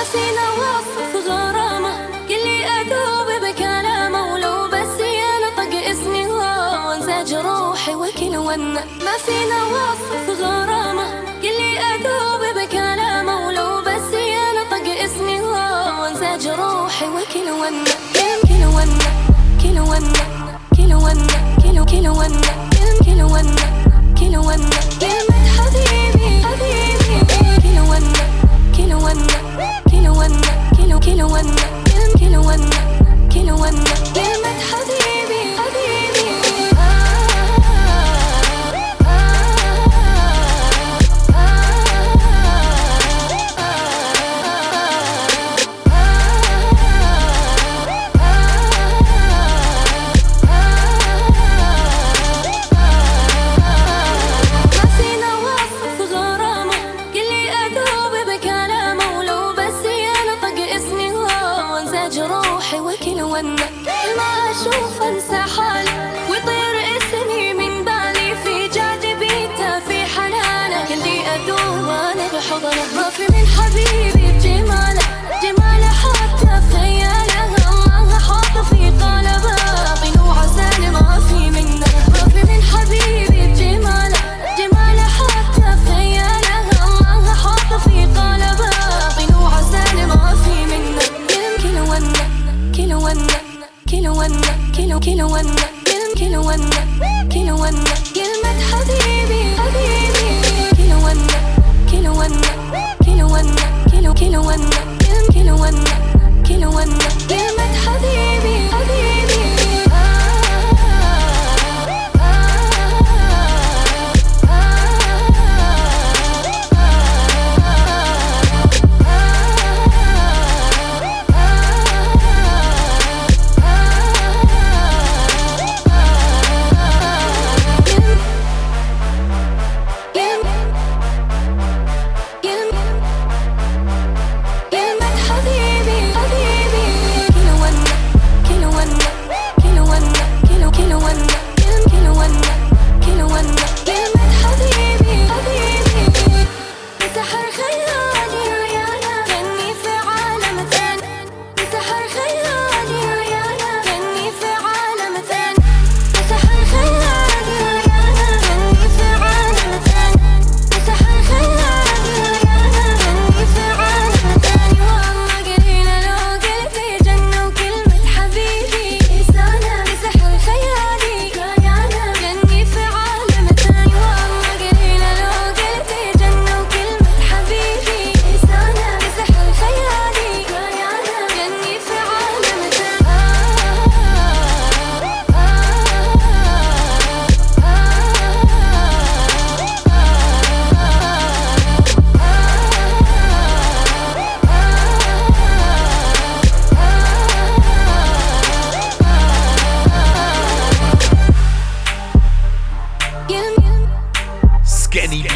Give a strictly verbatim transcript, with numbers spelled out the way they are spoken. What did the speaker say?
فينا وصف غرامة، قلي أذوب بكلامه، ولو بس ينطق اسمي وانسى جروحي وكل ونه. ما فينا وصف غرامة، قلي أذوب بكلامه، ولو بس ينطق اسمي وانسى جروحي وكل ونه. كل ونه كل ونه كل ونه كل كل ونه كل ونه كل ونه كلمة حبيبي حبيبي. كل ونه كل ونه كل ونه كل كل ونه كل ونه كل ونه كلمة حبيبي حبيبي. كل ما أشوف أنسى حالي ويطير اسمي من بالي، في جاذبيته في حنانه اللي أذوب أنا بحضنه. ما في من حبيبي بجماله جماله حتى في خياله، الله حاط في قلبه طلوع سالي ما في منه. ما في من حبيبي بجماله جماله حتى في خياله، الله حاط في قلبه طلوع سالي ما في منه. كل ونه كل ونه كل ونه كل كل ونه كل ونه كل ونه كلمة حبيبي حبيبي. كل ونه كل ونه كل ونه كل كل ونه كل ونه كل ونه كلمة حبيبي حبيبي. Skinny